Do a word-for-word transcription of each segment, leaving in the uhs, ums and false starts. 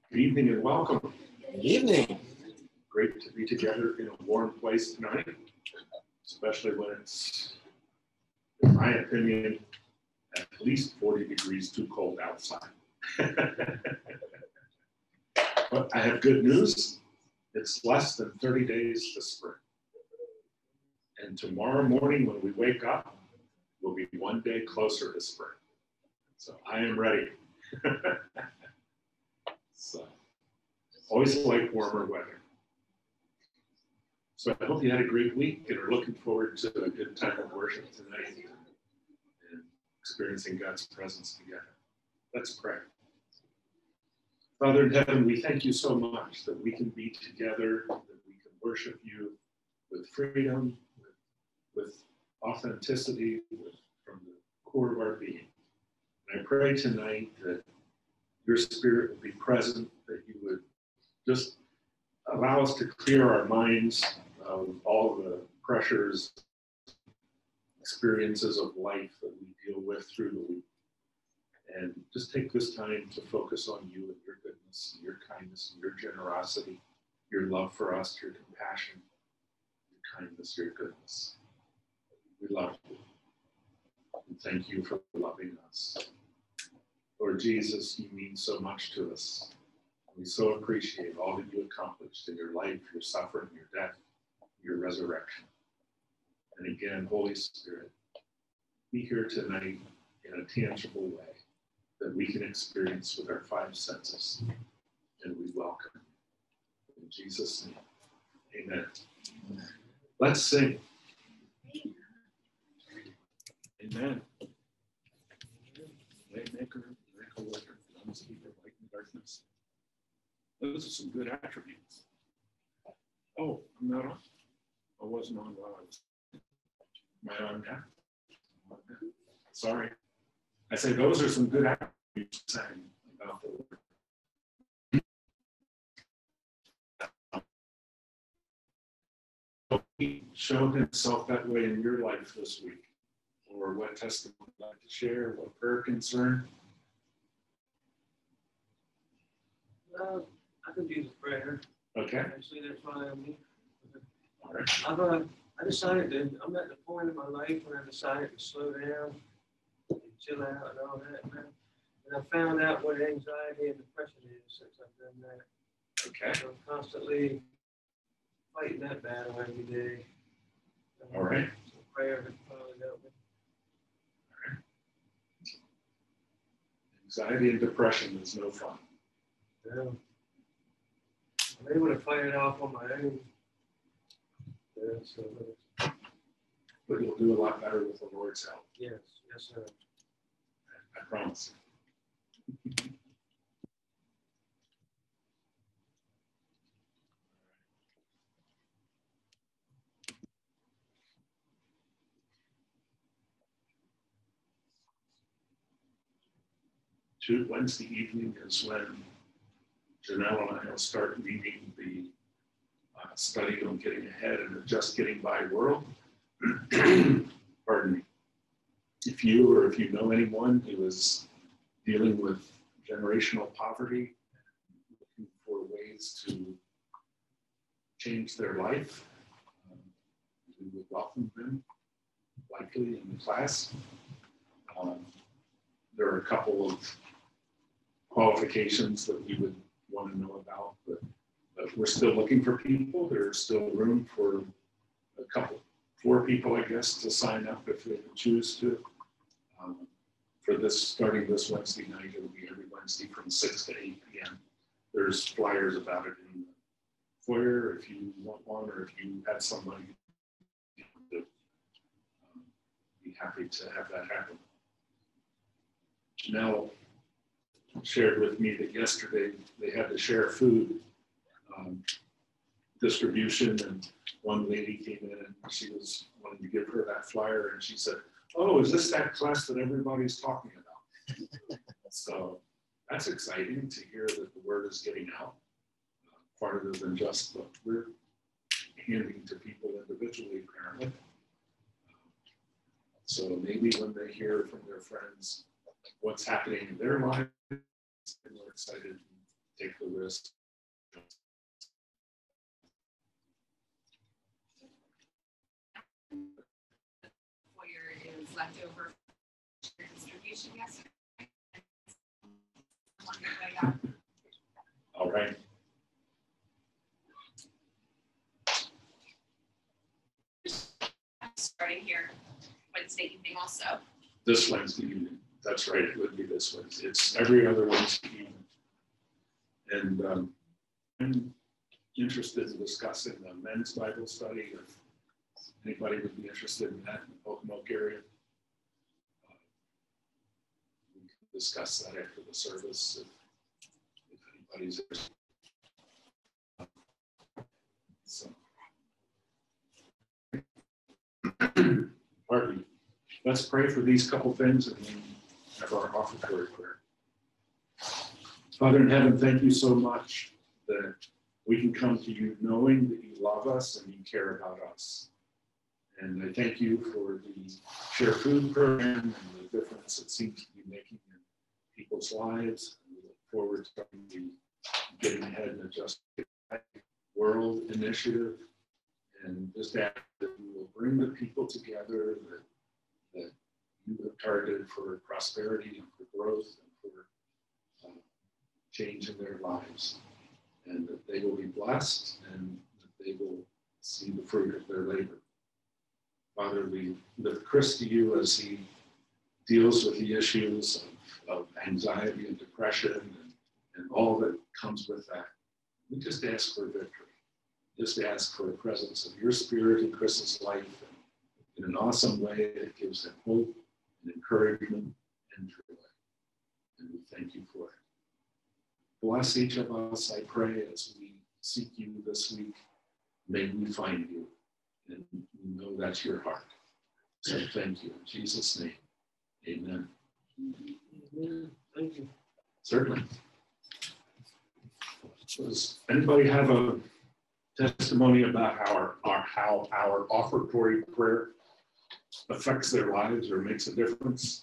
Good evening and welcome. Good evening. Great to be together in a warm place tonight, especially when it's, in my opinion, at least forty degrees too cold outside. But I have good news. It's less than thirty days to spring. And tomorrow morning when we wake up, we'll be one day closer to spring. So I am ready. So, always like warmer weather. So I hope you had a great week and are looking forward to a good time of worship tonight and experiencing God's presence together. Let's pray. Father in heaven, we thank you so much that we can be together, that we can worship you with freedom, with, with authenticity, with, from the core of our being. And I pray tonight that your Spirit will be present, that you would just allow us to clear our minds of all the pressures, experiences of life that we deal with through the week. And just take this time to focus on you and your goodness, and your kindness, and your generosity, your love for us, your compassion, your kindness, your goodness. We love you. And thank you for loving us. Lord Jesus, you mean so much to us. We so appreciate all that you accomplished in your life, your suffering, your death, your resurrection. And again, Holy Spirit, be here tonight in a tangible way that we can experience with our five senses. And we welcome you. In Jesus' name, amen. Amen. Let's sing. Amen. Waymaker, miracle worker, promise keeper, light in darkness. Those are some good attributes. Oh, I'm not on. I wasn't on while I was. Am I on now? Sorry. I say those are some good attributes saying about the Lord. He showed himself that way in your life this week. Or what testimony you'd like to share, what prayer concern? Well, I can do the prayer. Okay. Actually, that's why I'm here. All right. I've, uh, I decided to, I'm at the point in my life when I decided to slow down and chill out and all that. And I, and I found out what anxiety and depression is since I've done that. Okay. So I'm constantly fighting that battle every day. All right. So prayer has probably helped me. Anxiety and depression is no fun. Yeah. I'm able to fight it off on my own. Yeah, so, uh, But you'll do a lot better with the Lord's help. yes, yes, sir. I, I promise. Wednesday evening is when Janelle and I will start leading the uh, study on getting ahead in a just getting by world. Pardon me. If you or if you know anyone who is dealing with generational poverty, looking for ways to change their life, um, we would welcome them likely in the class. Um, there are a couple of qualifications that we would want to know about, but, but we're still looking for people. There's still room for a couple, four people, I guess, to sign up if they choose to. Um, for this, starting this Wednesday night, it'll be every Wednesday from six to eight p m There's flyers about it in the foyer if you want one, or if you had somebody to um, be happy to have that happen. Janelle shared with me that yesterday they had to share food um, distribution, and one lady came in and she was wanting to give her that flyer, and she said, "Oh, is this that class that everybody's talking about?" So that's exciting to hear that the word is getting out uh, farther than just what we're handing to people individually, apparently. So maybe when they hear from their friends what's happening in their lives, they're more excited take the risk. Foyer is leftover distribution yesterday. All right. Starting here Wednesday evening also. This Wednesday evening. That's right. It would be this Wednesday. It's every other Wednesday evening. And um, I'm interested in discussing the men's Bible study. If anybody would be interested in that in the Pocomoke area, uh, we can discuss that after the service if, if anybody's interested. So, all right, let's pray for these couple things and then have our offertory prayer. Father in heaven, thank you so much that we can come to you knowing that you love us and you care about us. And I thank you for the Share Food program and the difference it seems to be making in people's lives. And we look forward to the Getting Ahead and Adjusting World initiative. And just ask that you will bring the people together that, that you have targeted for prosperity and for growth and for uh, change in their lives. And that they will be blessed and that they will see the fruit of their labor. Father, we lift Chris to you as he deals with the issues of, of anxiety and depression and, and all that comes with that. We just ask for victory. Just ask for the presence of your spirit in Chris's life in an awesome way that gives him hope and encouragement and joy. And we thank you for it. Bless each of us, I pray, as we seek you this week. May we find you. And we know that's your heart. So thank you. In Jesus' name, amen. Amen. Thank you. Certainly. Does anybody have a testimony about how our, our, how our offertory prayer affects their lives or makes a difference?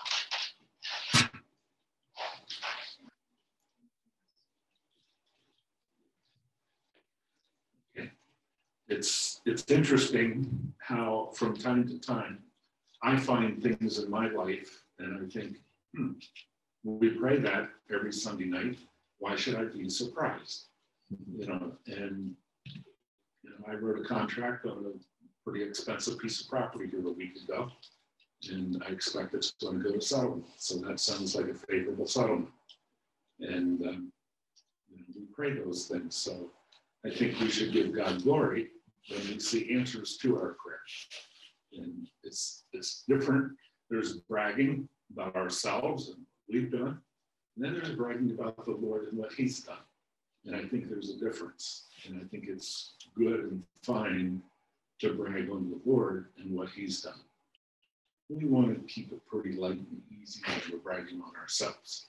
It's, it's interesting how from time to time I find things in my life and I think, hmm, we pray that every Sunday night. Why should I be surprised? You know, and you know, I wrote a contract on a pretty expensive piece of property here a week ago, and I expect it's going to go to settlement. So that sounds like a favorable settlement. And um, you know, we pray those things. So I think we should give God glory when we see answers to our prayers. And it's, it's different. There's bragging about ourselves and what we've done. And then there's bragging about the Lord and what he's done. And I think there's a difference. And I think it's good and fine to brag on the Lord and what he's done. We want to keep it pretty light and easy when we're bragging on ourselves.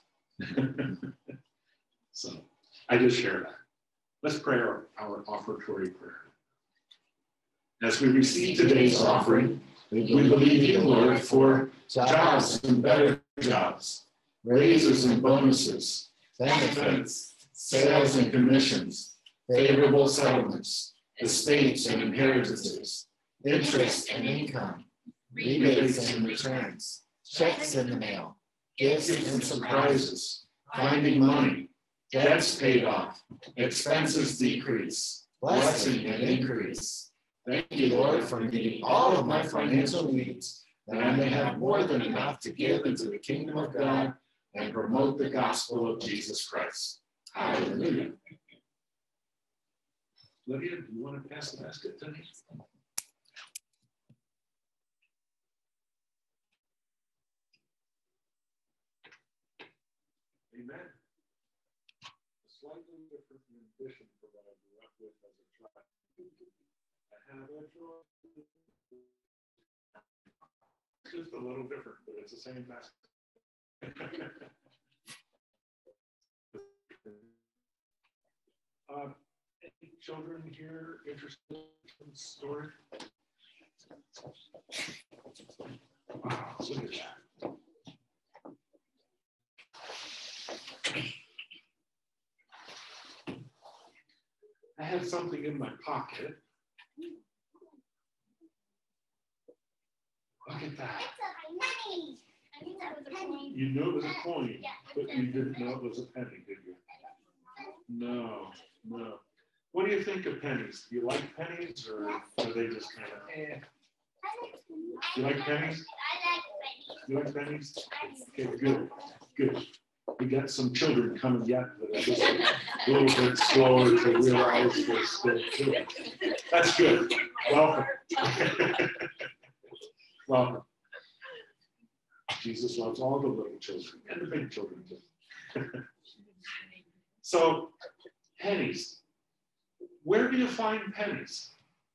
So I just share that. Let's pray our, our offertory prayer. As we receive today's offering, we believe you, Lord, for jobs and better jobs, raises and bonuses, benefits, sales and commissions, favorable settlements, estates and inheritances, interest and income, rebates and returns, checks in the mail, gifts and surprises, finding money, debts paid off, expenses decrease, blessing and increase. Thank you, Lord, for meeting all of my financial needs, that I may have more than enough to give into the kingdom of God and promote the gospel of Jesus Christ. Hallelujah. Lydia, do you want to pass the basket tonight? Amen. A slightly different rendition from what I grew up with as a child. I have a choice. Just a little different, but it's the same basket. uh, any children here interested in the story? Wow, look at that. I have something in my pocket. Look at that. I knew that was a penny. You knew it was a coin, but you didn't know it was a penny, did you? No, no. What do you think of pennies? Do you like pennies, or are they just kind of eh? You like pennies? You like pennies? Okay, good, good. We got some children coming yet, but are just a little bit slower to realize they're still children. That's good. Welcome. Welcome. Jesus loves all the little children and the big children too. So, pennies. Where do you find pennies?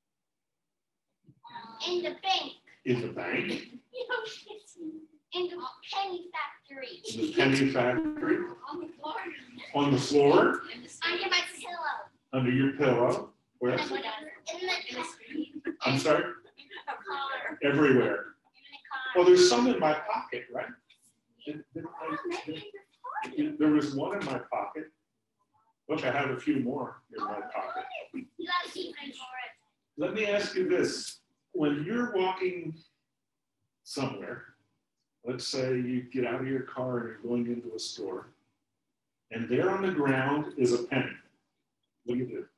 In the bank. In the bank? In the penny factory. In the penny factory? On the floor. On the floor? In the Under my pillow. Under your pillow? Where? In the, in the street. I'm sorry? car. Everywhere. In the car. Well, there's some in my pocket, right? Did- did I- did- There was one in my pocket. Look, I have a few more in my pocket. You have to keep my for it. Let me ask you this. When you're walking somewhere, let's say you get out of your car and you're going into a store, and there on the ground is a penny. What do you do?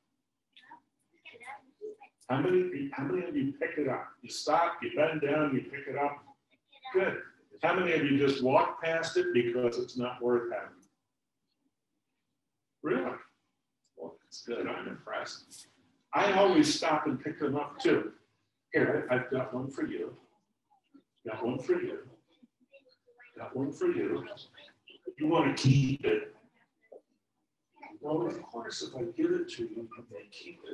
How many, how many of you pick it up? You stop, you bend down, you pick it up. Good. How many of you just walk past it because it's not worth having? Really? Well, that's good. I'm impressed. I always stop and pick them up too. Here, I- I've got one for you. Got one for you. Got one for you. You want to keep it. Well, of course, if I give it to you, you may keep it.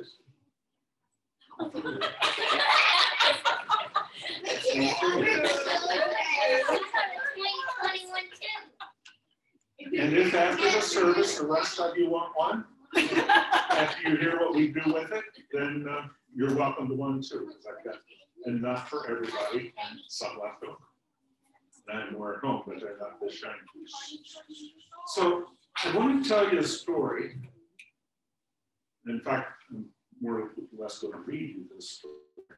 And if after the service, the rest of you want one, after you hear what we do with it, then uh, you're welcome to one too. I've got enough for everybody and some left over. Nine more at home, but they're not this shiny. So I want to tell you a story. In fact, I'm more or less going to read you this story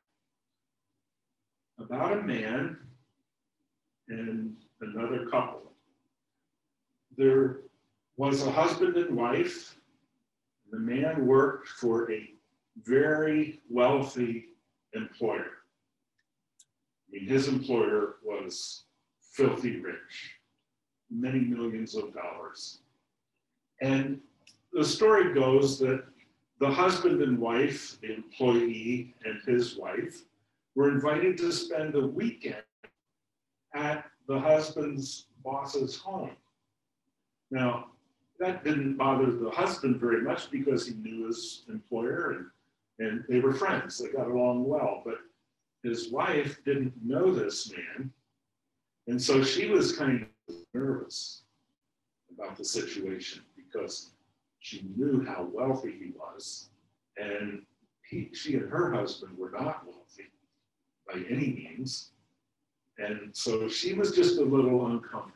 about a man and another couple. There was a husband and wife. The man worked for a very wealthy employer. I mean, his employer was filthy rich, many millions of dollars. And the story goes that the husband and wife, the employee and his wife, were invited to spend a weekend at the husband's boss's home. Now, that didn't bother the husband very much because he knew his employer and, and they were friends. They got along well, but his wife didn't know this man. And so she was kind of nervous about the situation because she knew how wealthy he was. And he, she and her husband were not wealthy by any means. And so she was just a little uncomfortable.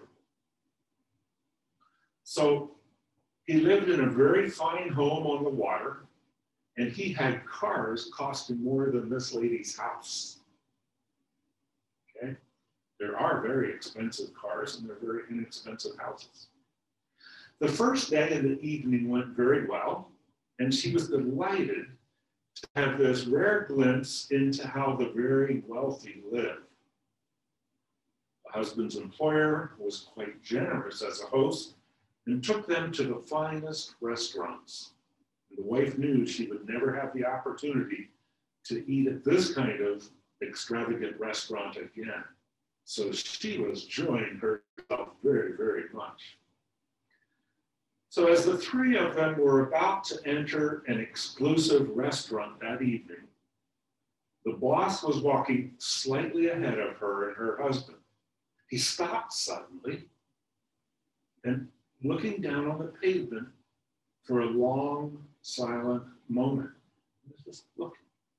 So he lived in a very fine home on the water, and he had cars costing more than this lady's house. Okay? There are very expensive cars, and they're very inexpensive houses. The first day of the evening went very well, and she was delighted to have this rare glimpse into how the very wealthy live. The husband's employer was quite generous as a host and took them to the finest restaurants. And the wife knew she would never have the opportunity to eat at this kind of extravagant restaurant again. So she was enjoying herself very, very much. So as the three of them were about to enter an exclusive restaurant that evening, the boss was walking slightly ahead of her and her husband. He stopped suddenly and looking down on the pavement for a long, silent moment. He was just looking.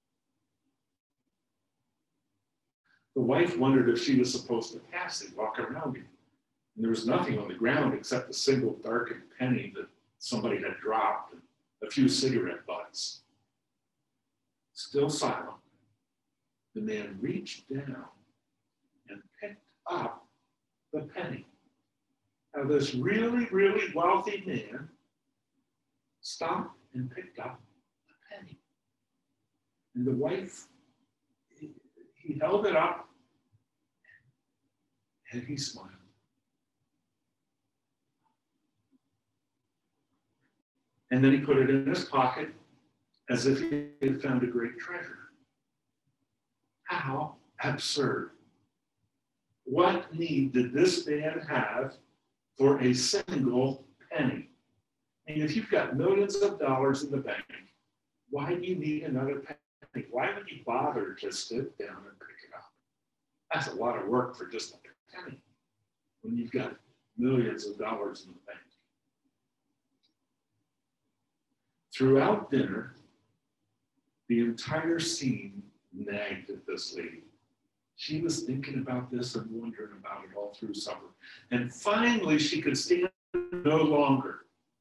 The wife wondered if she was supposed to pass and walk around him. And there was nothing on the ground except a single darkened penny that somebody had dropped. And a few cigarette butts. Still silent, the man reached down and picked up the penny. Now, this really, really wealthy man stopped and picked up the penny. And the wife, he, he held it up and he smiled. And then he put it in his pocket as if he had found a great treasure. How absurd. What need did this man have for a single penny? And if you've got millions of dollars in the bank, why do you need another penny? Why would you bother to sit down and pick it up? That's a lot of work for just a penny when you've got millions of dollars in the bank. Throughout dinner, the entire scene nagged at this lady. She was thinking about this and wondering about it all through supper. And finally, she could stand no longer.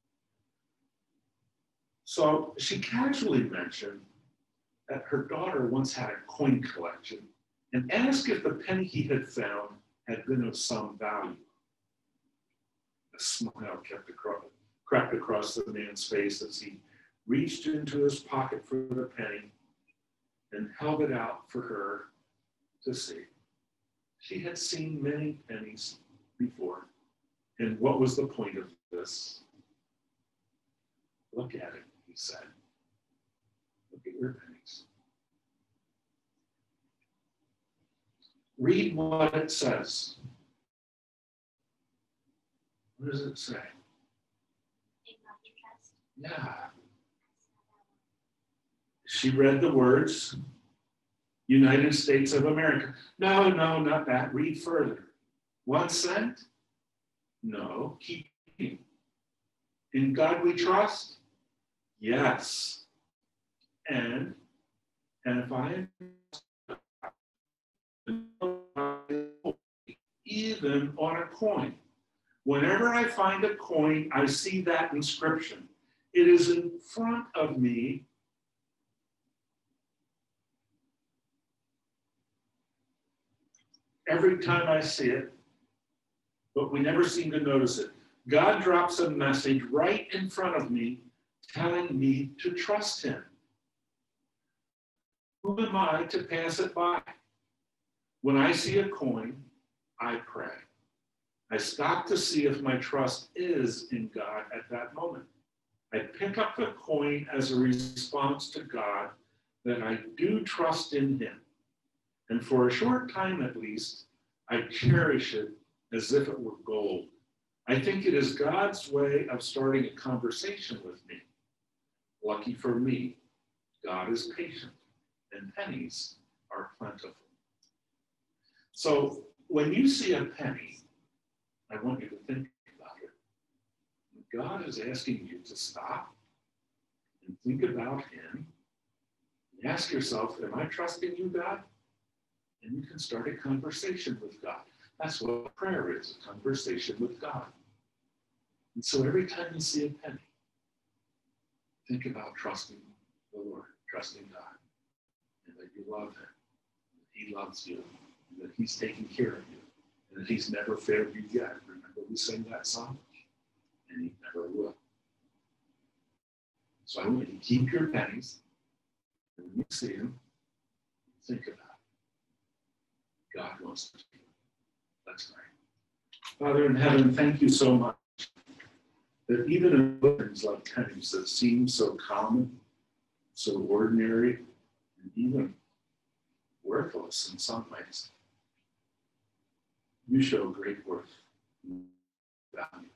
So she casually mentioned that her daughter once had a coin collection and asked if the penny he had found had been of some value. A smile kept across, crept across the man's face as he reached into his pocket for the penny and held it out for her to see. She had seen many pennies before. And what was the point of this? Look at it, he said. Look at your pennies. Read what it says. What does it say? Yeah. She read the words, United States of America. No, no, not that. Read further. One cent? No. Keep reading. In God we trust? Yes. And, and if I even on a coin. Whenever I find a coin, I see that inscription. It is in front of me. Every time I see it, but we never seem to notice it. God drops a message right in front of me telling me to trust him. Who am I to pass it by? When I see a coin, I pray. I stop to see if my trust is in God at that moment. I pick up the coin as a response to God that I do trust in him. And for a short time at least, I cherish it as if it were gold. I think it is God's way of starting a conversation with me. Lucky for me, God is patient and pennies are plentiful. So when you see a penny, I want you to think about it. God is asking you to stop and think about him. And ask yourself, am I trusting you, God? And you can start a conversation with God. That's what prayer is, a conversation with God. And so every time you see a penny, think about trusting the Lord, trusting God, and that you love him, that he loves you, and that he's taking care of you, and that he's never failed you yet. Remember we sang that song? And he never will. So I want you to keep your pennies, and when you see them, think about it. God wants to do it. Let's pray. Father in heaven, thank you so much that even in things like pennies that seem so common, so ordinary, and even worthless in some ways, you show great worth and value.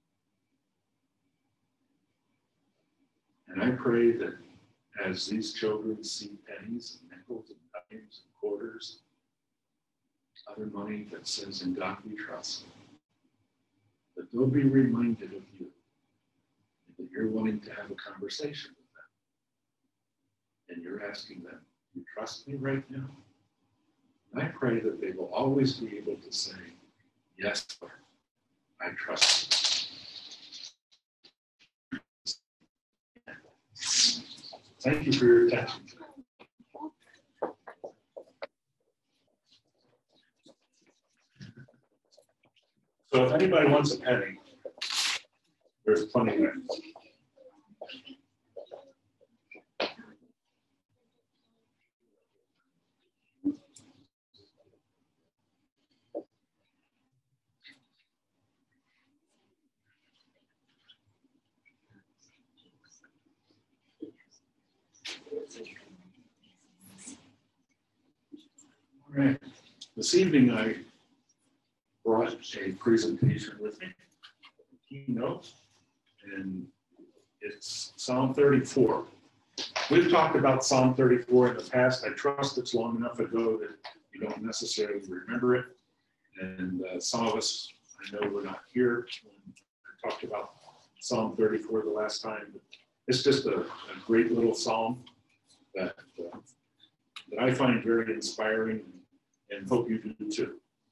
And I pray that as these children see pennies and nickels and dimes and quarters, other money that says, in God we trust, that they'll be reminded of you, and that you're wanting to have a conversation with them. And you're asking them, you trust me right now? And I pray that they will always be able to say, yes, Lord, I trust you. Thank you for your attention. So if anybody wants a penny, there's plenty there. All right. This evening I brought a presentation with me, keynote, and it's Psalm thirty-four. We've talked about Psalm thirty-four in the past. I trust it's long enough ago that you don't necessarily remember it. And uh, some of us, I know, were not here when I talked about Psalm thirty-four the last time. But it's just a, a great little psalm that, uh, that I find very inspiring and hope you do too.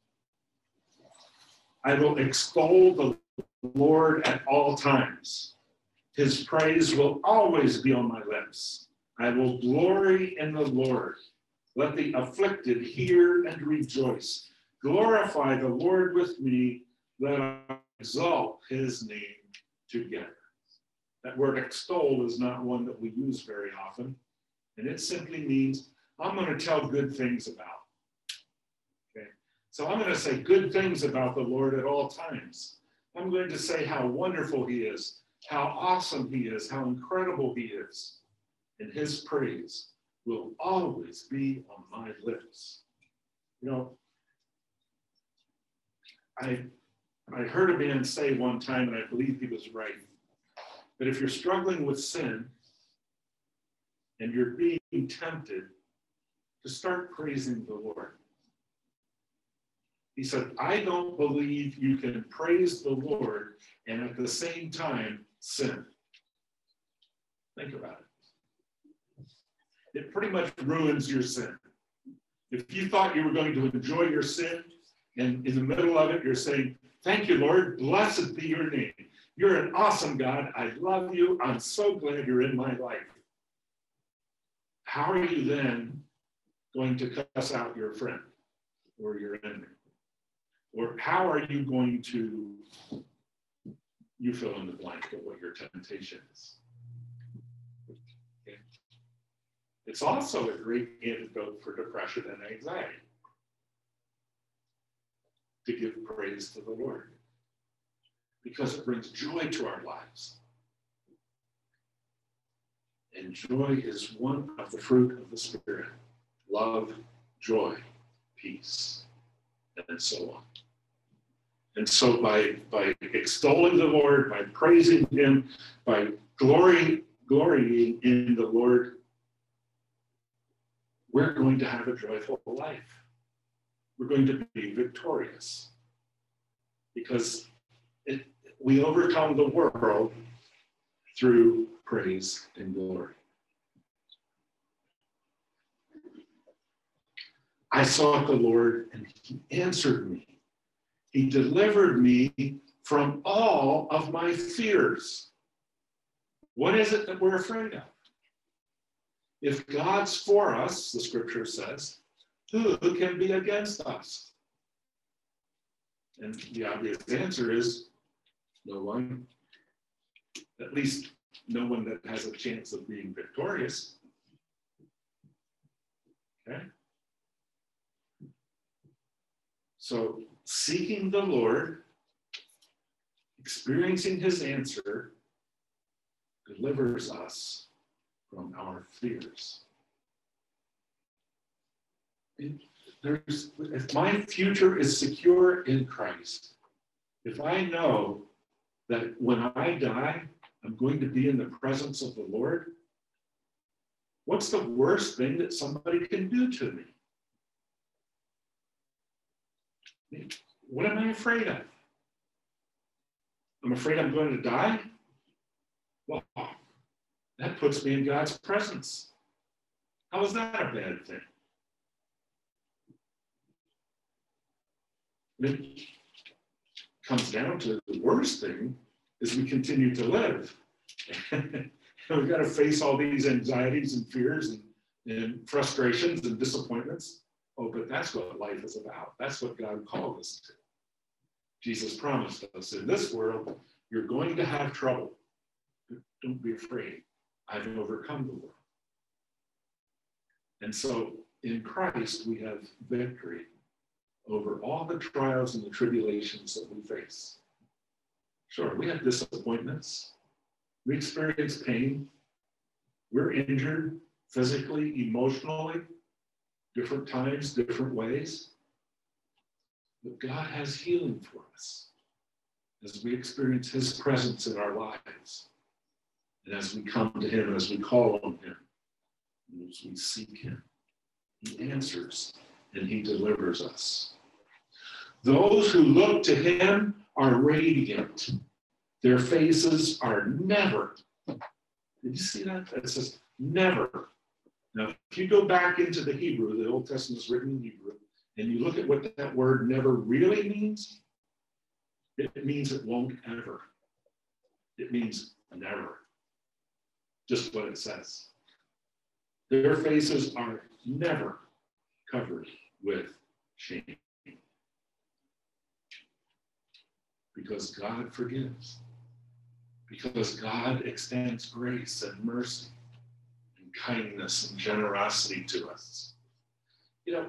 I will extol the Lord at all times. His praise will always be on my lips. I will glory in the Lord. Let the afflicted hear and rejoice. Glorify the Lord with me. Let us exalt his name together. That word extol is not one that we use very often. And it simply means I'm going to tell good things about. Okay? So I'm going to say good things about the Lord at all times. I'm going to say how wonderful he is, how awesome he is, how incredible he is. And his praise will always be on my lips. You know, I, I heard a man say one time, and I believe he was right, that if you're struggling with sin and you're being tempted, to start praising the Lord. He said, I don't believe you can praise the Lord and at the same time sin. Think about it. It pretty much ruins your sin. If you thought you were going to enjoy your sin, and in the middle of it, you're saying, thank you, Lord, blessed be your name. You're an awesome God. I love you. I'm so glad you're in my life. How are you then going to cuss out your friend or your enemy? Or how are you going to, you fill in the blank of what your temptation is. Okay. It's also a great antidote for depression and anxiety, to give praise to the Lord, because it brings joy to our lives. And joy is one of the fruit of the Spirit. Love, joy, peace, and so on. And so by, by extolling the Lord, by praising him, by glorying, glorying in the Lord, we're going to have a joyful life. We're going to be victorious, because it, we overcome the world through praise and glory. I sought the Lord and he answered me. He delivered me from all of my fears. What is it that we're afraid of? If God's for us, the scripture says, who can be against us? And the obvious answer is no one. At least no one that has a chance of being victorious. Okay? So seeking the Lord, experiencing his answer, delivers us from our fears. There's, if my future is secure in Christ, if I know that when I die, I'm going to be in the presence of the Lord, what's the worst thing that somebody can do to me? What am I afraid of? I'm afraid I'm going to die? Well, that puts me in God's presence. How is that a bad thing? It comes down to the worst thing is we continue to live. And We've got to face all these anxieties and fears and, and frustrations and disappointments. Oh, but that's what life is about. That's what God called us to. Jesus promised us, in this world, you're going to have trouble. But don't be afraid. I've overcome the world. And so in Christ, we have victory over all the trials and the tribulations that we face. Sure, we have disappointments. We experience pain. We're injured physically, emotionally, different times, different ways. But God has healing for us as we experience his presence in our lives. And as we come to him, as we call on him, and as we seek him, he answers and he delivers us. Those who look to him are radiant. Their faces are never. Did you see that? It says never. Now, if you go back into the Hebrew, the Old Testament is written in Hebrew, and you look at what that word never really means, it means it won't ever. It means never. Just what it says. Their faces are never covered with shame. Because God forgives. Because God extends grace and mercy and kindness and generosity to us. You know,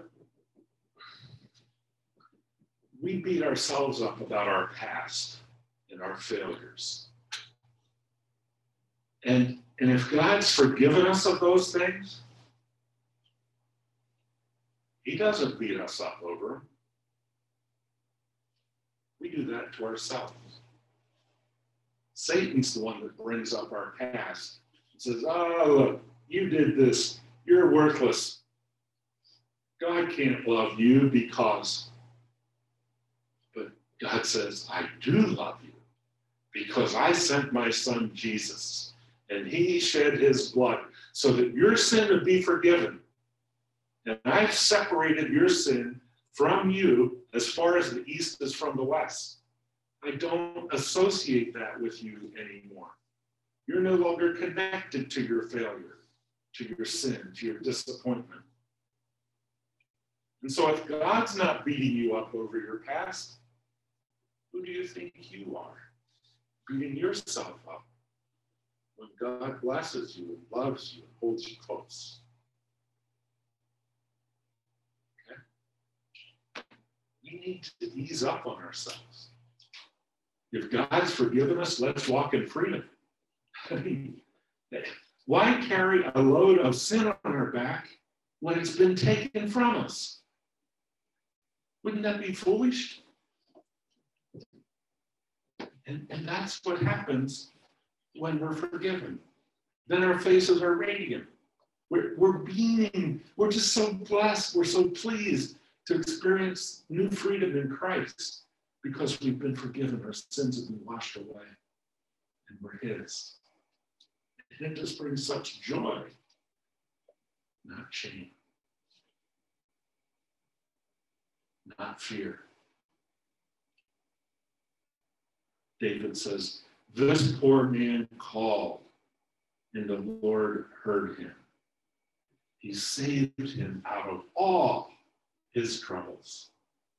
we beat ourselves up about our past and our failures. And, and if God's forgiven us of those things, he doesn't beat us up over them. We do that to ourselves. Satan's the one that brings up our past and says, oh, look, you did this. You're worthless. God can't love you because. But God says, I do love you because I sent my son Jesus and he shed his blood so that your sin would be forgiven. And I've separated your sin from you as far as the east is from the west. I don't associate that with you anymore. You're no longer connected to your failure, to your sin, to your disappointment. And so if God's not beating you up over your past, who do you think you are? Beating yourself up when God blesses you and loves you and holds you close. Okay? We need to ease up on ourselves. If God's forgiven us, let's walk in freedom. I mean, why carry a load of sin on our back when it's been taken from us? Wouldn't that be foolish? And, and that's what happens when we're forgiven. Then our faces are radiant. We're, we're beaming. We're just so blessed. We're so pleased to experience new freedom in Christ because we've been forgiven. Our sins have been washed away and we're his. And it just brings such joy, not shame, not fear. David says, this poor man called, and the Lord heard him. He saved him out of all his troubles.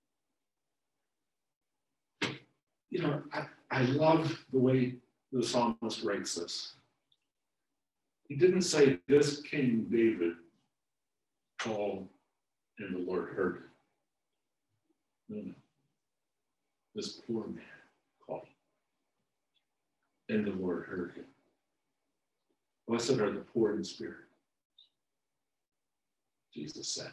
You know, I, I love the way the psalmist writes this. He didn't say, this King David called, and the Lord heard him. No, no. This poor man called, and the Lord heard him. Blessed are the poor in spirit, Jesus said.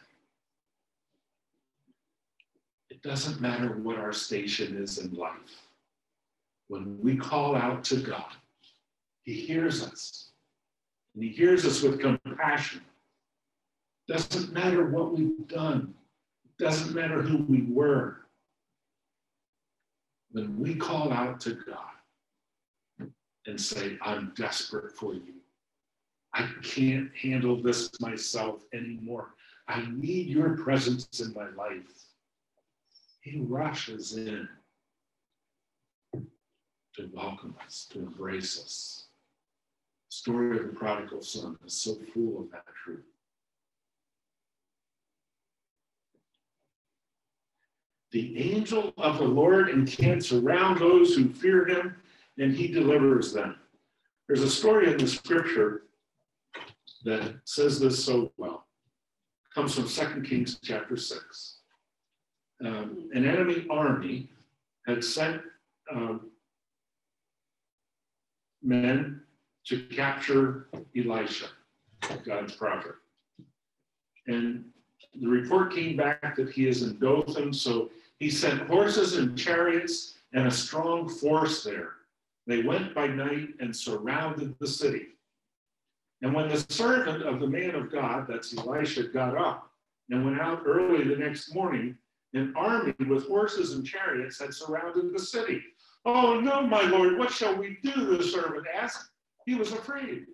It doesn't matter what our station is in life. When we call out to God, he hears us. And he hears us with compassion. Doesn't matter what we've done. Doesn't matter who we were. When we call out to God and say, I'm desperate for you. I can't handle this myself anymore. I need your presence in my life. He rushes in to welcome us, to embrace us. story of the prodigal son is so full of that truth. The angel of the Lord encamps around those who fear him, and he delivers them. There's a story in the scripture that says this so well. It comes from Second Kings chapter six. Um, an enemy army had sent um, men to capture Elisha, God's prophet. And the report came back that he is in Dothan, so he sent horses and chariots and a strong force there. They went by night and surrounded the city. And when the servant of the man of God, that's Elisha, got up and went out early the next morning, an army with horses and chariots had surrounded the city. "Oh no, my lord, what shall we do?" the servant asked. He was afraid.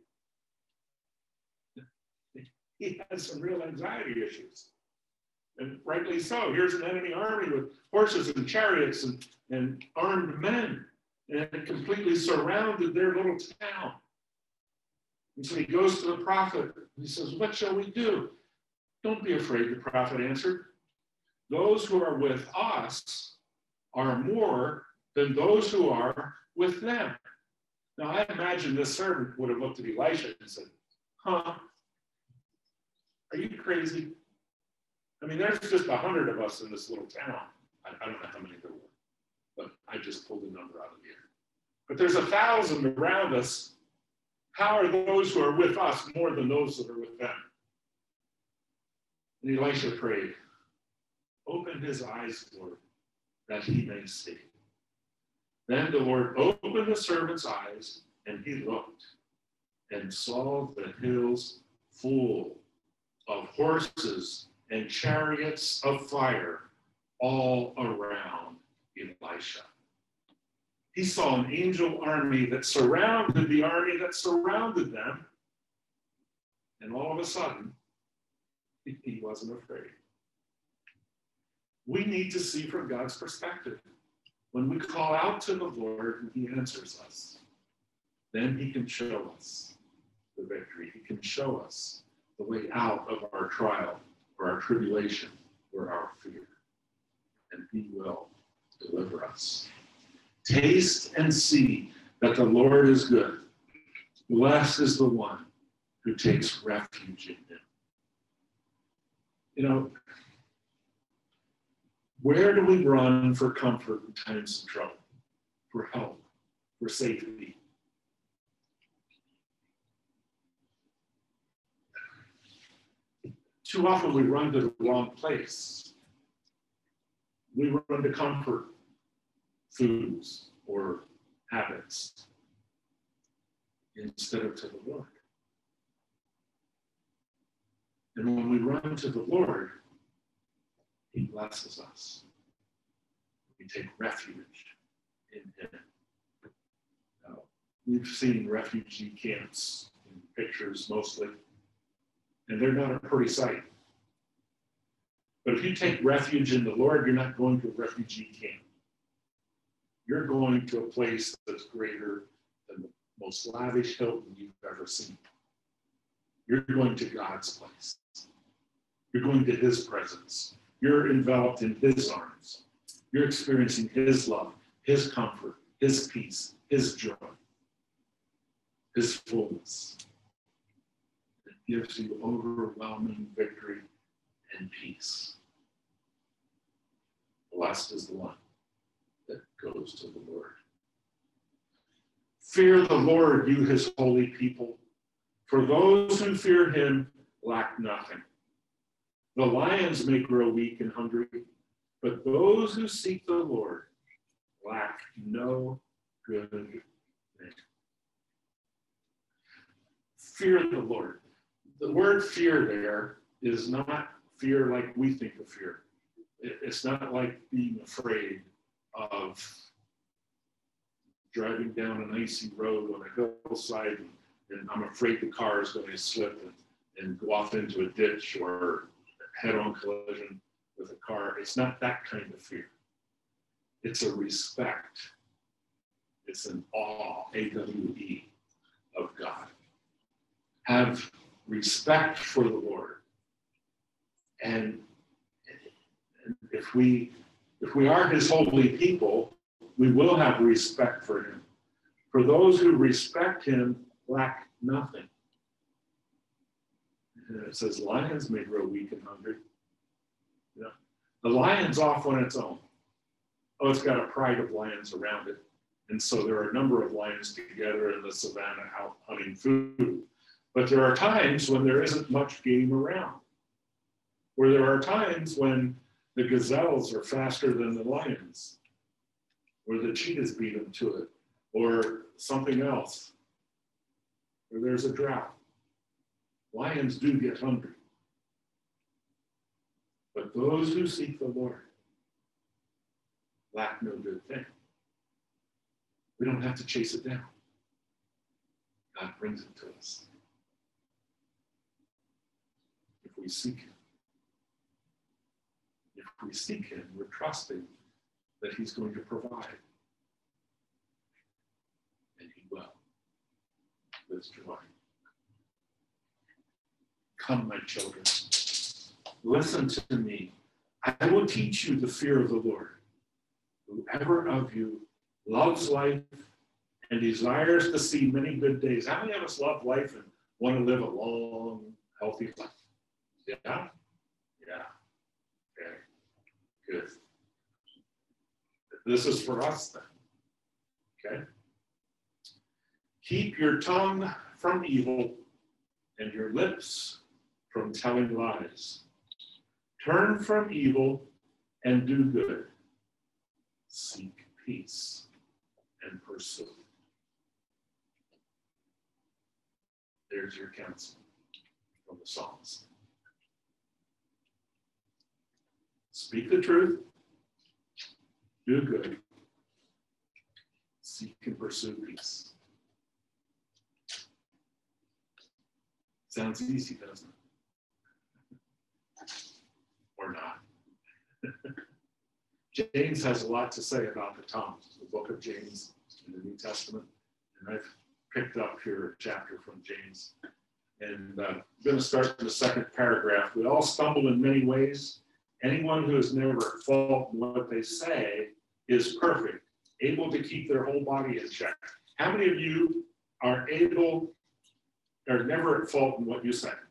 He had some real anxiety issues. And rightly so. Here's an enemy army with horses and chariots and, and armed men, and it completely surrounded their little town. And so he goes to the prophet. He says, "What shall we do?" "Don't be afraid," the prophet answered. "Those who are with us are more than those who are with them." Now, I imagine this servant would have looked at Elisha and said, "Huh? Are you crazy? I mean, there's just a hundred of us in this little town." I, I don't know how many there were, but I just pulled a number out of the air. "But there's a thousand around us. How are those who are with us more than those that are with them?" And Elisha prayed, "Open his eyes, Lord, that he may see." Then the Lord opened the servant's eyes, and he looked and saw the hills full of horses and chariots of fire all around Elisha. He saw an angel army that surrounded the army that surrounded them. And all of a sudden, he wasn't afraid. We need to see from God's perspective. When we call out to the Lord and he answers us, then he can show us the victory. He can show us the way out of our trial or our tribulation or our fear. And he will deliver us. Taste and see that the Lord is good. Blessed is the one who takes refuge in him. You know, where do we run for comfort in times of trouble, for help, for safety? Too often we run to the wrong place. We run to comfort foods or habits instead of to the Lord. And when we run to the Lord, he blesses us. We take refuge in him. Now, we've seen refugee camps in pictures mostly, and they're not a pretty sight. But if you take refuge in the Lord, you're not going to a refugee camp. You're going to a place that's greater than the most lavish Hilton you've ever seen. You're going to God's place. You're going to his presence. You're enveloped in his arms. You're experiencing his love, his comfort, his peace, his joy, his fullness. It gives you overwhelming victory and peace. Blessed is the one that goes to the Lord. Fear the Lord, you his holy people, for those who fear him lack nothing. The lions may grow weak and hungry, but those who seek the Lord lack no good thing. Fear the Lord. The word fear there is not fear like we think of fear. It's not like being afraid of driving down an icy road on a hillside and, and I'm afraid the car is going to slip and, and go off into a ditch or head-on collision with a car. It's not that kind of fear. It's a respect. It's an awe, A W E, of God. have respect for the Lord. And if we if we are his holy people, we will have respect for him. For those who respect him lack nothing. And it says, lions may grow weak and hungry. You know, the lion's off on its own. Oh, it's got a pride of lions around it. And so there are a number of lions together in the savannah out hunting food. But there are times when there isn't much game around. Where there are times when the gazelles are faster than the lions. Or the cheetahs beat them to it. Or something else. Or there's a drought. Lions do get hungry. But those who seek the Lord lack no good thing. We don't have to chase it down. God brings it to us. If we seek him. If we seek him, we're trusting that he's going to provide. And he will. With joy. Come, my children. Listen to me. I will teach you the fear of the Lord. Whoever of you loves life and desires to see many good days. How many of us love life and want to live a long, healthy life? Yeah? Yeah. Okay. Good. This is for us then. Okay? Keep your tongue from evil and your lips from telling lies. Turn from evil and do good. Seek peace and pursue. There's your counsel from the Psalms. Speak the truth. Do good. Seek and pursue peace. Sounds easy, doesn't it? Or not. James has a lot to say about the tongue, the book of James in the New Testament. And I've picked up here a chapter from James. And uh, I'm going to start in the second paragraph. We all stumble in many ways. Anyone who is never at fault in what they say is perfect, able to keep their whole body in check. How many of you are able, are never at fault in what you say?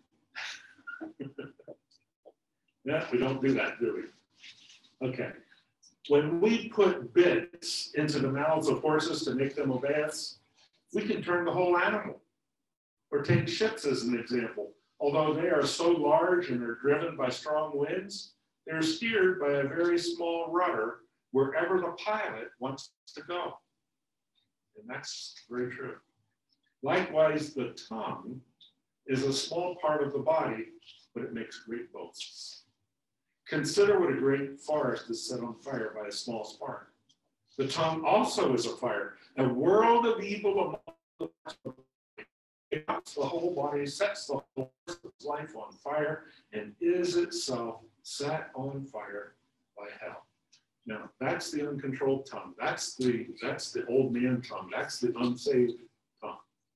Yeah, we don't do that, do we? Okay. When we put bits into the mouths of horses to make them obey us, we can turn the whole animal. Or take ships as an example. Although they are so large and are driven by strong winds, they're steered by a very small rudder wherever the pilot wants to go. And that's very true. Likewise, the tongue is a small part of the body, but it makes great boasts. Consider what a great forest is set on fire by a small spark. The tongue also is a fire, a world of evil among the it cuts the whole body, sets the whole person's life on fire, and is itself set on fire by hell. Now, that's the uncontrolled tongue. That's the, that's the old man tongue. That's the unsaved tongue.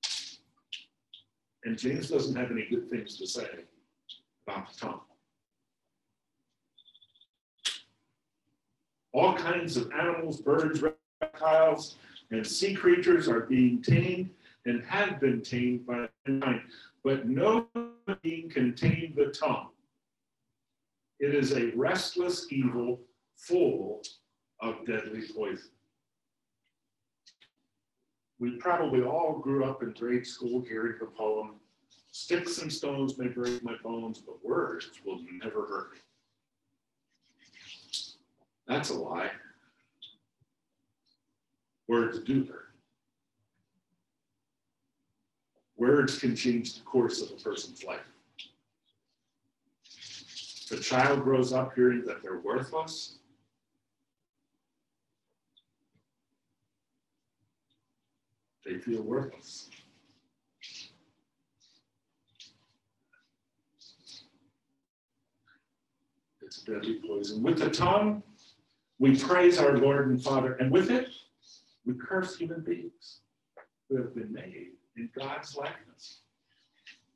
And James doesn't have any good things to say about the tongue. All kinds of animals, birds, reptiles, and sea creatures are being tamed and have been tamed by mankind, but no being can tame the tongue. It is a restless evil full of deadly poison. We probably all grew up in grade school hearing the poem, "Sticks and stones may break my bones, but words will never hurt me." That's a lie. Words do hurt. Words can change the course of a person's life. If a child grows up hearing that they're worthless, they feel worthless. It's deadly poison. With the tongue, we praise our Lord and Father, and with it, we curse human beings who have been made in God's likeness.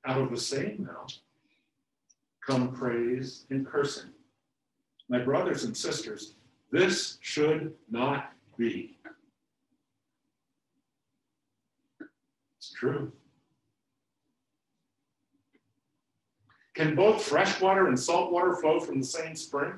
Out of the same mouth come praise and cursing. My brothers and sisters, this should not be. It's true. Can both fresh water and salt water flow from the same spring?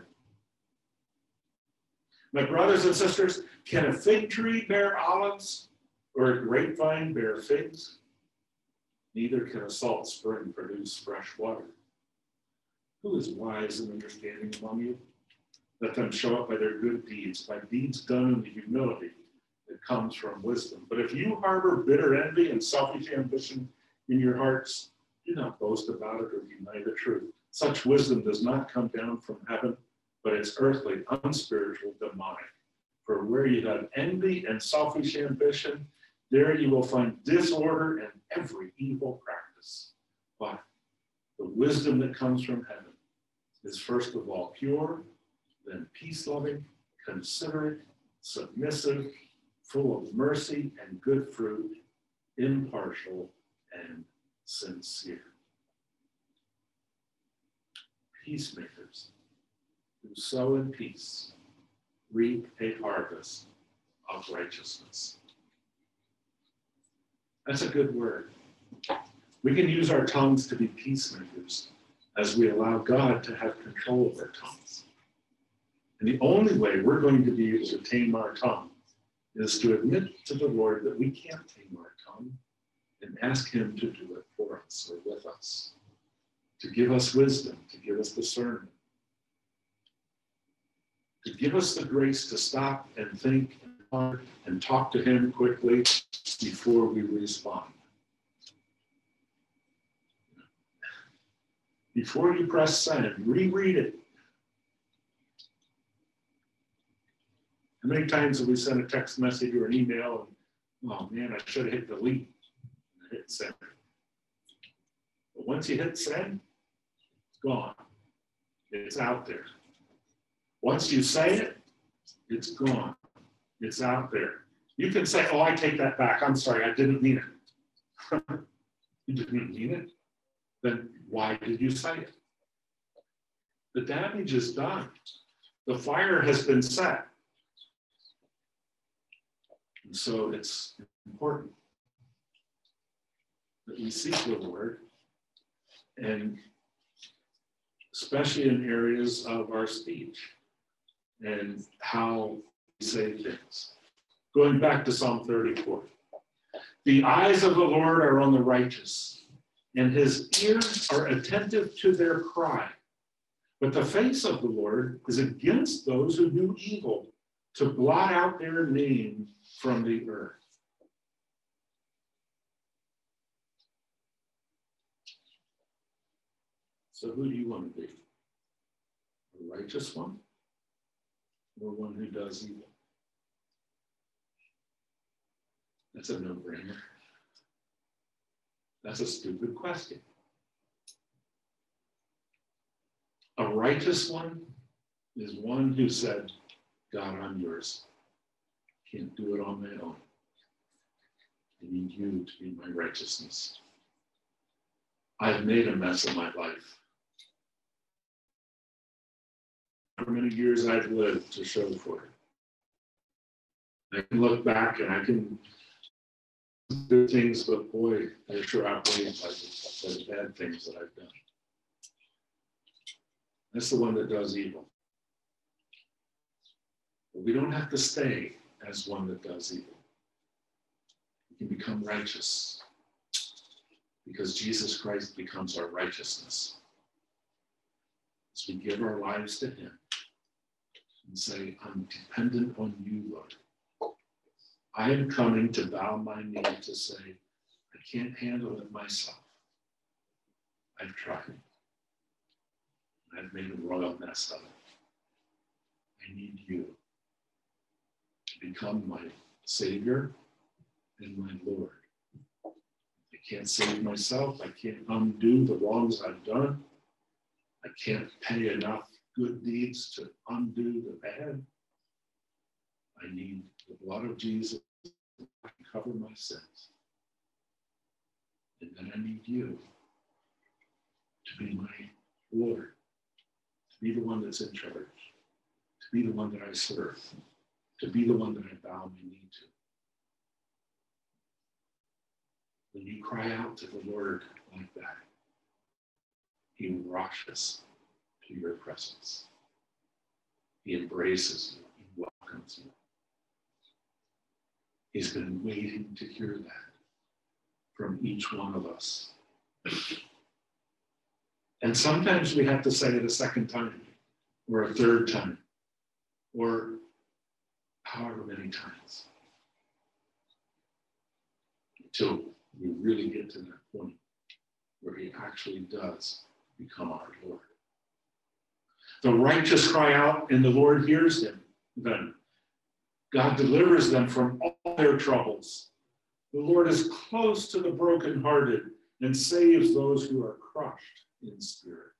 My brothers and sisters, can a fig tree bear olives or a grapevine bear figs? Neither can a salt spring produce fresh water. Who is wise and understanding among you? Let them show up by their good deeds, by deeds done in the humility that comes from wisdom. But if you harbor bitter envy and selfish ambition in your hearts, do not boast about it or deny the truth. Such wisdom does not come down from heaven, but it's earthly, unspiritual, demonic. For where you have envy and selfish ambition, there you will find disorder and every evil practice. But the wisdom that comes from heaven is first of all pure, then peace-loving, considerate, submissive, full of mercy and good fruit, impartial and sincere. Peacemakers who sow in peace reap a harvest of righteousness. That's a good word. We can use our tongues to be peacemakers as we allow God to have control of our tongues. And the only way we're going to be able to tame our tongue is to admit to the Lord that we can't tame our tongue and ask him to do it for us or with us, to give us wisdom, to give us discernment, to give us the grace to stop and think and talk to him quickly before we respond. Before you press send, reread it. How many times have we sent a text message or an email and, oh man, I should have hit delete and hit send. But once you hit send, it's gone. It's out there. Once you say it, it's gone. It's out there. You can say, oh, I take that back. I'm sorry, I didn't mean it. You didn't mean it? Then why did you say it? The damage is done. The fire has been set. And so it's important that we seek the Lord, and especially in areas of our speech and how we say things. Going back to Psalm thirty-four. The eyes of the Lord are on the righteous, and his ears are attentive to their cry. But the face of the Lord is against those who do evil, to blot out their name from the earth. So who do you want to be? A righteous one or one who does evil? That's a no-brainer. That's a stupid question. A righteous one is one who said, God, I'm yours. Can't do it on my own. I need you to be my righteousness. I've made a mess of my life. How many years I've lived to show for it. I can look back and I can do things, but boy, they're sure outweighed by the, by the bad things that I've done. That's the one that does evil. But we don't have to stay as one that does evil. We can become righteous because Jesus Christ becomes our righteousness. As we give our lives to him and say, I'm dependent on you, Lord. I am coming to bow my knee to say, I can't handle it myself. I've tried. I've made a royal mess of it. I need you to become my Savior and my Lord. I can't save myself. I can't undo the wrongs I've done. I can't pay enough good deeds to undo the bad. I need the blood of Jesus to cover my sins. And then I need you to be my Lord, to be the one that's in charge, to be the one that I serve, to be the one that I bow my knee to. When you cry out to the Lord like that, he rushes to your presence. He embraces you. He welcomes you. He's been waiting to hear that from each one of us. And sometimes we have to say it a second time, or a third time, or however many times, until we really get to that point where he actually does become our Lord. The righteous cry out and the Lord hears them. Then God delivers them from all their troubles. The Lord is close to the brokenhearted and saves those who are crushed in spirit.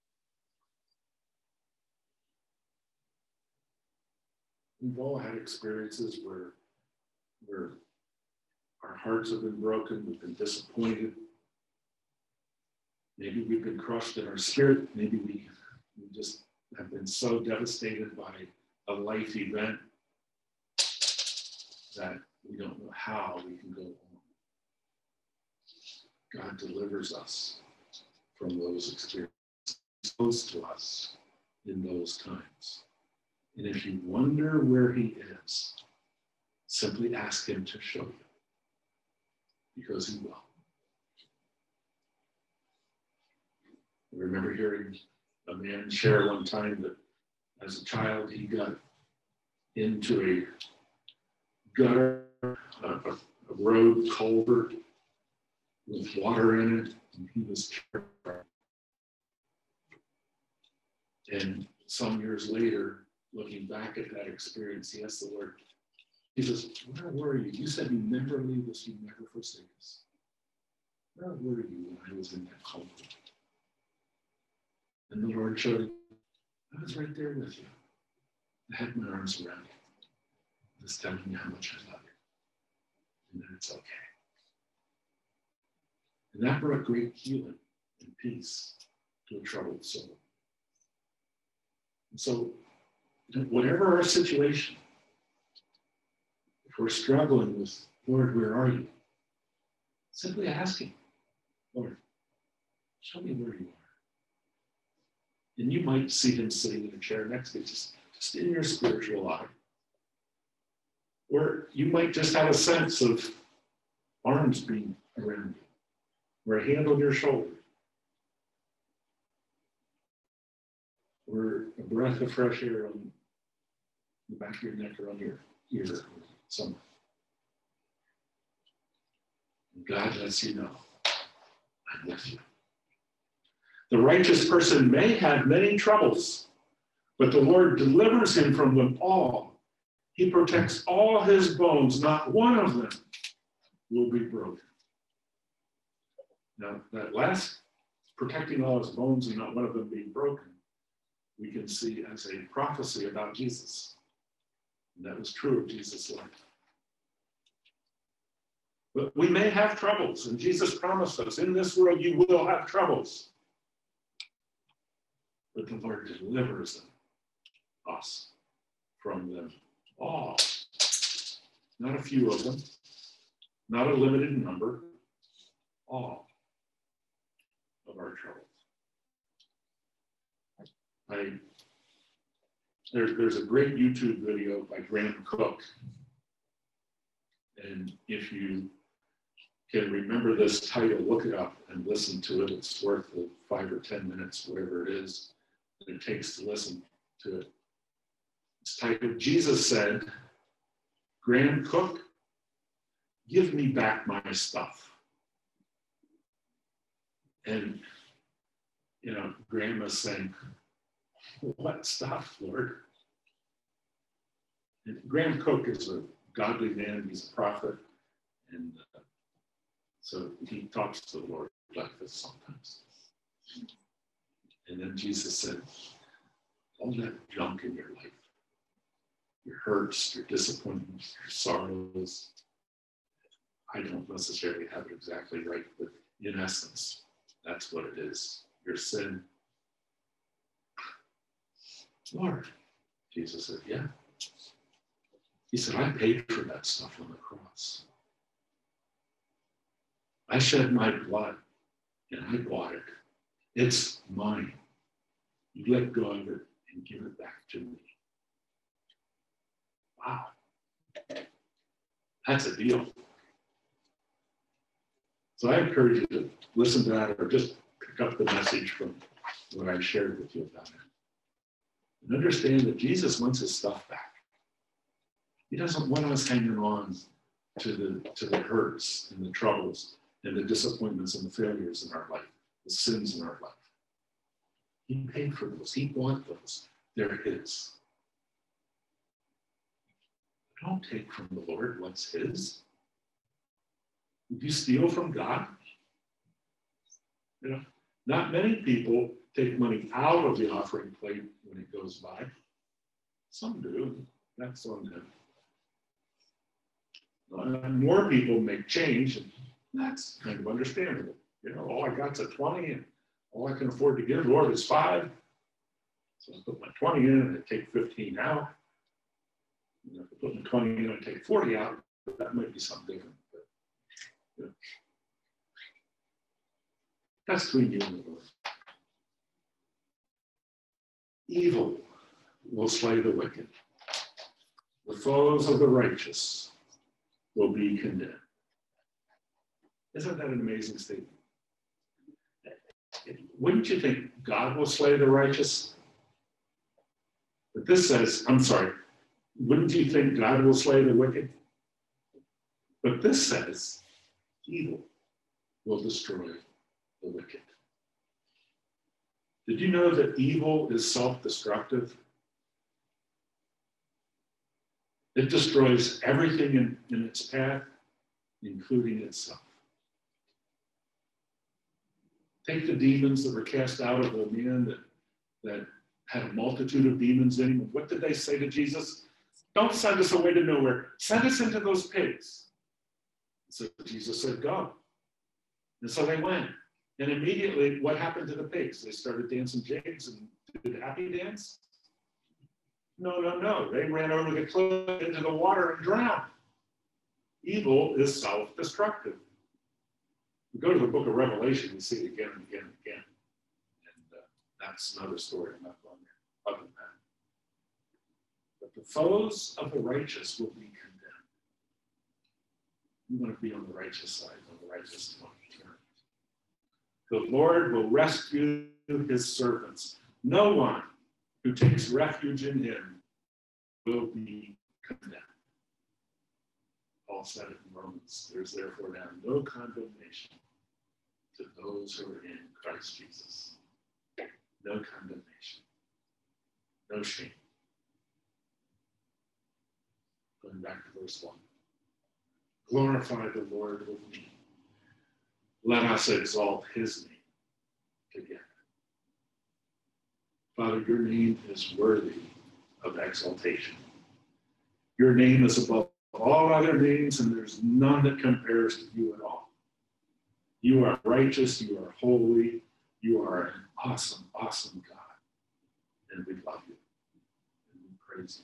We've all had experiences where, where our hearts have been broken, we've been disappointed. Maybe we've been crushed in our spirit. Maybe we, we just have been so devastated by a life event that we don't know how we can go on. God delivers us from those experiences, close to us in those times. And if you wonder where he is, simply ask him to show you, because he will. I remember hearing a man share one time that as a child he got into a gutter, a, a, a road culvert with water in it, and he was terrified. And some years later, looking back at that experience, he asked the Lord, he says, where were you? You said you never leave us, you never forsake us. Where were you when I was in that culvert? And the Lord showed him, I was right there with you. I had my arms around you, just telling you how much I love you, and that it's okay. And that brought great healing and peace to a troubled soul. And so, whatever our situation, if we're struggling with, Lord, where are you? Simply ask him, Lord, show me where you are. And you might see him sitting in a chair next to you, just, just in your spiritual eye. Or you might just have a sense of arms being around you, or a hand on your shoulder, or a breath of fresh air on the back of your neck or on your ear or somewhere. And God lets you know, I'm with you. The righteous person may have many troubles, but the Lord delivers him from them all. He protects all his bones. Not one of them will be broken. Now, that last, protecting all his bones and not one of them being broken, we can see as a prophecy about Jesus. And that was true of Jesus' life. But we may have troubles, and Jesus promised us, in this world you will have troubles. But the Lord delivers them, us from them all. Not a few of them, not a limited number, all of our troubles. I, there, there's a great YouTube video by Graham Cook. And if you can remember this title, look it up and listen to it. It's worth the five or ten minutes, whatever it is that it takes to listen to it. It's titled, Jesus Said, Graham Cook, give me back my stuff. And, you know, Graham is saying, what stuff, Lord? And Graham Cook is a godly man. He's a prophet. And uh, so he talks to the Lord like this sometimes. And then Jesus said, all that junk in your life, your hurts, your disappointments, your sorrows, I don't necessarily have it exactly right, but in essence, that's what it is. your sin. Lord, Jesus said, yeah. He said, I paid for that stuff on the cross. I shed my blood and I bought it. It's mine. You let go of it and give it back to me. Wow. That's a deal. So I encourage you to listen to that or just pick up the message from what I shared with you about it. And understand that Jesus wants his stuff back. He doesn't want us hanging on to the, to the hurts and the troubles and the disappointments and the failures in our life, the sins in our life. He paid for those. He bought those. They're his. Don't take from the Lord what's his. Would you steal from God? You know, not many people take money out of the offering plate when it goes by. Some do. That's on them. Uh, more people make change, and that's kind of understandable. You know, all I got's a twenty, and all I can afford to give, Lord, is five. So I put my twenty in and I take fifteen out. You know, if I put my twenty in and I take forty out, that might be something different. But, you know, that's between you and the Lord. Evil will slay the wicked. The foes of the righteous will be condemned. Isn't that an amazing statement? Wouldn't you think God will slay the righteous? But this says, I'm sorry, wouldn't you think God will slay the wicked? But this says, evil will destroy the wicked. Did you know that evil is self-destructive? It destroys everything in, in its path, including itself. Take the demons that were cast out of a man that, that had a multitude of demons in him. What did they say to Jesus? Don't send us away to nowhere. Send us into those pigs. So Jesus said, go. And so they went. And immediately, what happened to the pigs? They started dancing jigs and did happy dance? No, no, no. They ran over the cliff into the water and drowned. Evil is self-destructive. We go to the book of Revelation, we see it again and again and again. And uh, that's another story. I'm not going there. Other than that. But the foes of the righteous will be condemned. You want to be on the righteous side, on the righteous one. The Lord will rescue his servants. No one who takes refuge in him will be condemned. Paul said it in Romans, there's therefore now no condemnation to those who are in Christ Jesus. No condemnation. No shame. Going back to verse one. Glorify the Lord with me. Let us exalt his name together. Father, your name is worthy of exaltation. Your name is above all other names, and there's none that compares to you at all. You are righteous, you are holy, you are an awesome, awesome God. And we love you. And we praise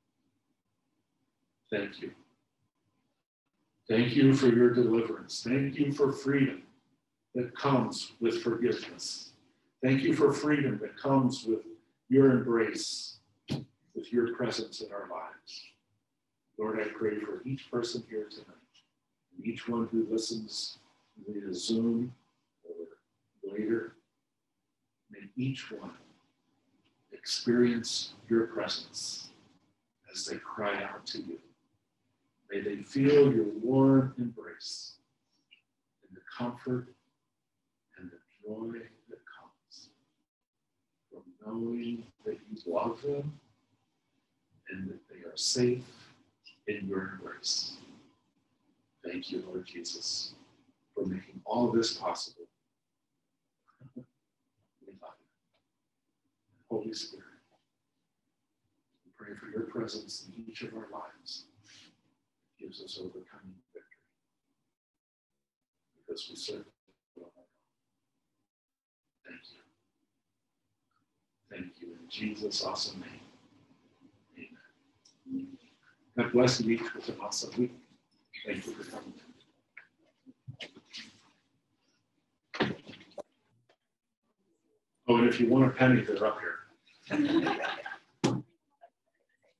you. Thank you. Thank you for your deliverance. Thank you for freedom that comes with forgiveness. Thank you for freedom that comes with your embrace, with your presence in our lives. Lord, I pray for each person here tonight, and each one who listens via Zoom or later. May each one experience your presence as they cry out to you. May they feel your warm embrace and the comfort and the joy that comes from knowing that you love them and that they are safe in your embrace. Thank you, Lord Jesus, for making all of this possible. We love you. Holy Spirit, we pray for your presence in each of our lives. Gives us overcoming victory because we serve you. Thank you. Jesus' awesome name. Amen. God bless you each with an awesome week. Thank you for coming. Oh, and if you want a penny, they're up here.